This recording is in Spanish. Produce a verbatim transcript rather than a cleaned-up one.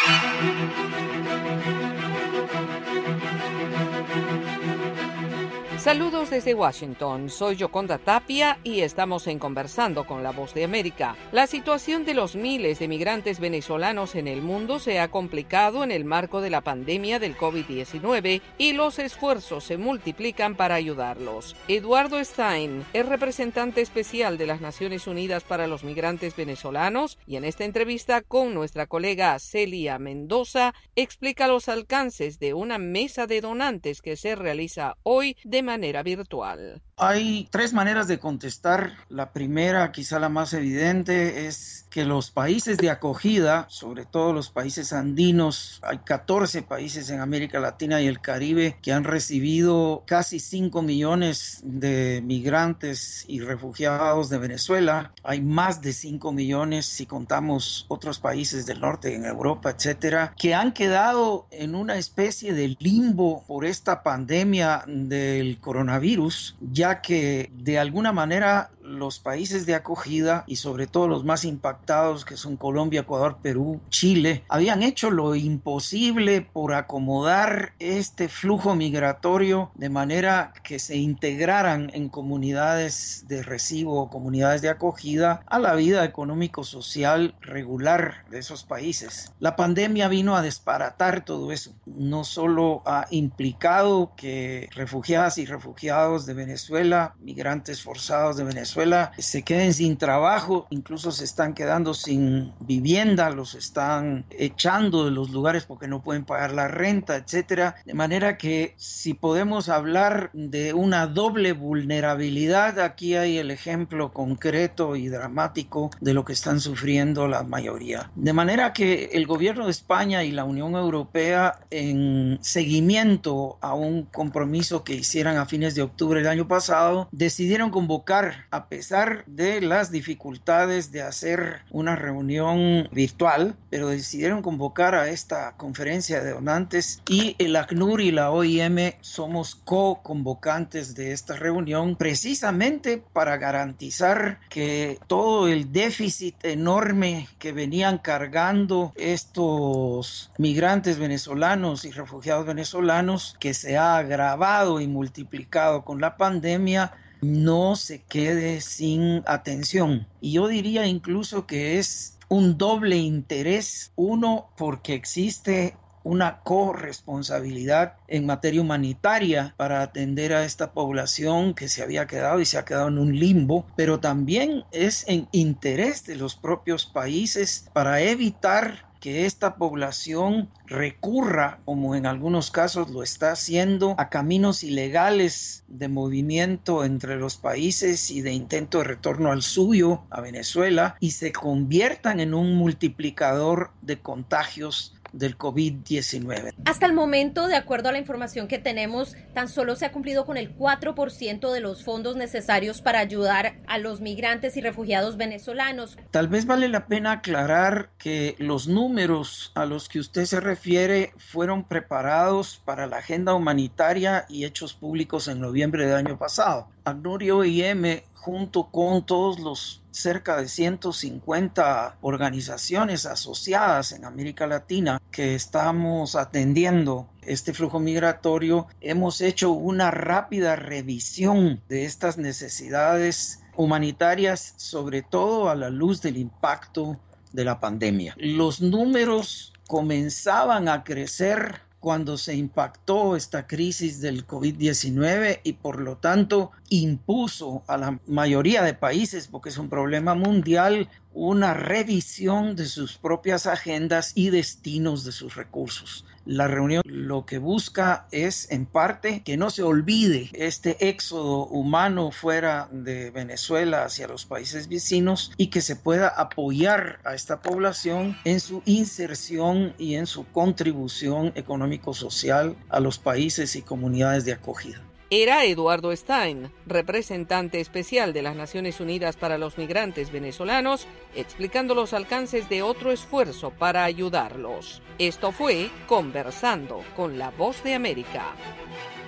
Saludos desde Washington, soy Yoconda Tapia y estamos en Conversando con la Voz de América. La situación de los miles de migrantes venezolanos en el mundo se ha complicado en el marco de la pandemia del COVID diecinueve y los esfuerzos se multiplican para ayudarlos. Eduardo Stein es representante especial de las Naciones Unidas para los Migrantes Venezolanos y en esta entrevista con nuestra colega Celia Mendoza explica los alcances de una mesa de donantes que se realiza hoy de manera virtual. Hay tres maneras de contestar. La primera, quizá la más evidente, es que los países de acogida, sobre todo los países andinos, hay catorce países en América Latina y el Caribe que han recibido casi cinco millones de migrantes y refugiados de Venezuela. Hay más de cinco millones si contamos otros países del norte, en Europa, etcétera, que han quedado en una especie de limbo por esta pandemia del coronavirus, ya que de alguna manera los países de acogida y sobre todo los más impactados, que son Colombia, Ecuador, Perú, Chile, habían hecho lo imposible por acomodar este flujo migratorio de manera que se integraran en comunidades de recibo o comunidades de acogida a la vida económico-social regular de esos países. La pandemia vino a desbaratar todo eso. No solo ha implicado que refugiadas y refugiados de Venezuela, migrantes forzados de Venezuela, se queden sin trabajo, incluso se están quedando sin vivienda, los están echando de los lugares porque no pueden pagar la renta, etcétera. De manera que si podemos hablar de una doble vulnerabilidad, aquí hay el ejemplo concreto y dramático de lo que están sufriendo la mayoría. De manera que el gobierno de España y la Unión Europea, en seguimiento a un compromiso que hicieron a fines de octubre del año pasado, decidieron convocar, a pesar de las dificultades de hacer una reunión virtual, pero decidieron convocar a esta conferencia de donantes y el ACNUR y la O I M somos co-convocantes de esta reunión precisamente para garantizar que todo el déficit enorme que venían cargando estos migrantes venezolanos y refugiados venezolanos, que se ha agravado y multiplicado con la pandemia, no se quede sin atención. Y yo diría incluso que es un doble interés. Uno, porque existe una corresponsabilidad en materia humanitaria para atender a esta población que se había quedado y se ha quedado en un limbo, pero también es en interés de los propios países para evitar que esta población recurra, como en algunos casos lo está haciendo, a caminos ilegales de movimiento entre los países y de intento de retorno al suyo, a Venezuela, y se conviertan en un multiplicador de contagios del COVID diecinueve. Hasta el momento, de acuerdo a la información que tenemos, tan solo se ha cumplido con el cuatro por ciento de los fondos necesarios para ayudar a los migrantes y refugiados venezolanos. Tal vez vale la pena aclarar que los números a los que usted se refiere fueron preparados para la agenda humanitaria y hechos públicos en noviembre del año pasado. ACNUR y O I M, junto con todos los cerca de ciento cincuenta organizaciones asociadas en América Latina que estamos atendiendo este flujo migratorio, hemos hecho una rápida revisión de estas necesidades humanitarias, sobre todo a la luz del impacto de la pandemia. Los números comenzaban a crecer cuando se impactó esta crisis del COVID diecinueve y por lo tanto impuso a la mayoría de países, porque es un problema mundial, una revisión de sus propias agendas y destinos de sus recursos. La reunión lo que busca es, en parte, que no se olvide este éxodo humano fuera de Venezuela hacia los países vecinos y que se pueda apoyar a esta población en su inserción y en su contribución económico-social a los países y comunidades de acogida. Era Eduardo Stein, representante especial de las Naciones Unidas para los Migrantes Venezolanos, explicando los alcances de otro esfuerzo para ayudarlos. Esto fue Conversando con la Voz de América.